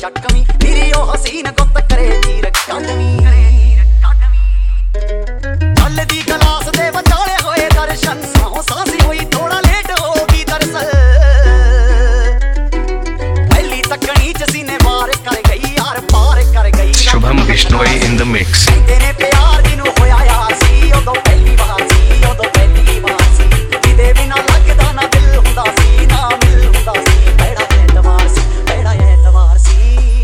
चकमी मेरी ओ हसीन गुत करे चीर काटमी गल दी गलास दे बचाले होए दर्शन साहो सांसी हुई थोड़ा लेट होगी दरअसल पहली तकनी च सीने वार कर गई यार पार कर गई Shubham Bishnoi in the mix तेरे प्यार जिन्हों होया यार सी उदों पहली बार सी उदों पहली बार सी जिदे बिना लगदा ना दिल हुंदा सी ना मिल हुंदा सी बड़ा एतवार सी बड़ा एतवार सी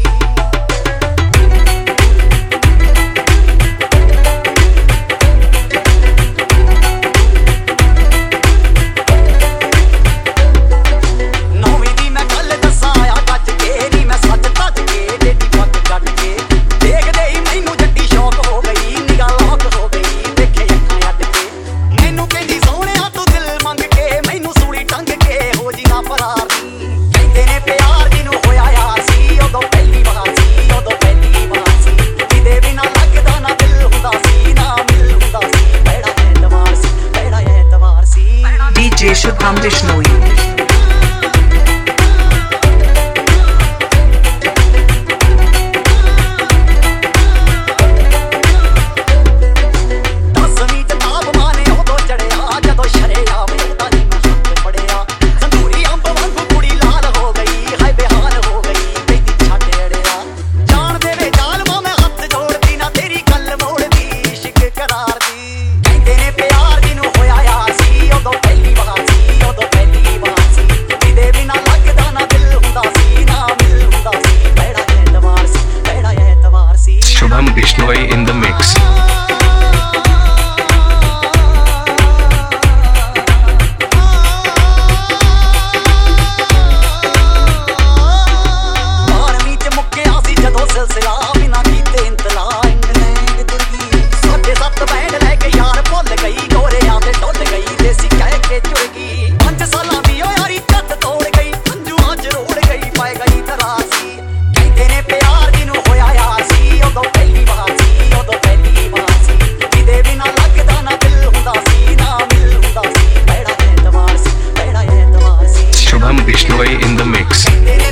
नौवीं दी मैं गल दसाया गज के नी मैं सच तज के डेडी पग कट के देखदे ही मैनू जड्डी शौक हो गई निगाह लॉक हो गई देखे अखां अड के मैनू कहंदी सोहणिया तू दिल मंग के मैनू सूली टंग के हो जी ना फरार कहंदे ने प्यार जिन्हों होया यार सी उदों पहली बार सी उदों पहली बार सी जिदे बिना लगदा ना दिल हुंदा सी ना मिल हुंदा सी बड़ा एतवार सी बड़ा एतवार सी DJ Shubham Bishnoi. दसवीं च ताब माने उदों चढ़िया जदों शरेआम उहदा नी मैं हत्थ फड़िया संदूरी अंब वांगू कुड़ी लाल हो गई हाय बेहाल हो गई कहंदी छड्ड अड़िया जान दे वे जालमा मैं हत्थ जोड़दी ना तेरी गल मोड़दी इश्क करार दी कहंदे ने प्यार जिन्हों होया यार सी उदों पहली बार सी उदों पहली बार सी जिदे बिना लगदा ना दिल हुंदा सी ना मिल हुंदा सी बड़ा एतवार सी बड़ा एतवार सी Shubham Bishnoi in the mix बारवीं च मुक्किया सी जदों सिलसिला बिना कीते इंतला इंग्लैंड तुर गई साढ़े 7 बैंड लैके यार भुल गई गोरियां ते टुट गई देसी कह के चुर गई 5 सालां दी ओ यारी झट तोड़ गई अंजुआं च रोड़ गई पाए गई तरासी कहंदे ने प्यार जिन्हों होया यार सी उदों पहली बार सी उदों पहली बार सी जिदे बिना लगदा ना दिल हुंदा सी ना मिल हुंदा सी बड़ा एतवार सी बड़ा एतवार सी Shubham Bishnoi in the mix कहंदे